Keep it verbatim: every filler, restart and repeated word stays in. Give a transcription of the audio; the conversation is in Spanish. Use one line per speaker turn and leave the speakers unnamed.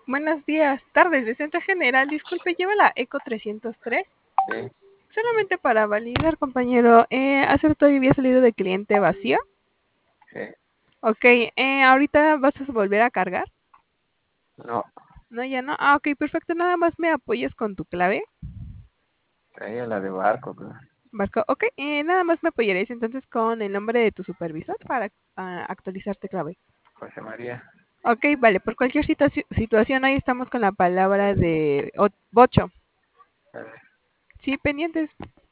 Buenos días, tardes, de Centro General. Disculpe, ¿lleva la Eco trescientos tres?
Sí,
Solamente para validar, compañero. Eh, ¿hace rato había salido de cliente vacío?
sí.
Ok, eh, ¿ahorita vas a volver a cargar?
No,
No, ya no. Ah, ok, perfecto. Nada más me apoyas con tu clave.
traía la de barco, creo.
Barco, ok. Eh, nada más me apoyaréis entonces con el nombre de tu supervisor para ah, actualizarte clave.
José María.
Ok, vale. Por cualquier situaci- situación, ahí estamos con la palabra de o- bocho.
Vale.
Sí, pendientes.